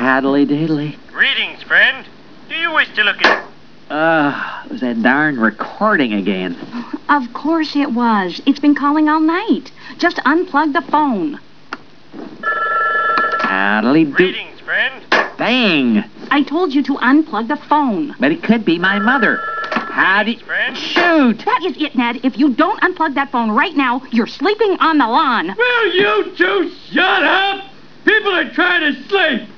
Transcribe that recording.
Haddly diddly. Greetings, friend. Do you wish to look at... It was that darn recording again. Of course it was. It's been calling all night. Just unplug the phone. Haddly do. Greetings, friend. Bang! I told you to unplug the phone. But it could be my mother. Howdy. Greetings, friend. Shoot! That is it, Ned. If you don't unplug that phone right now, you're sleeping on the lawn. Will you two shut up? People are trying to sleep.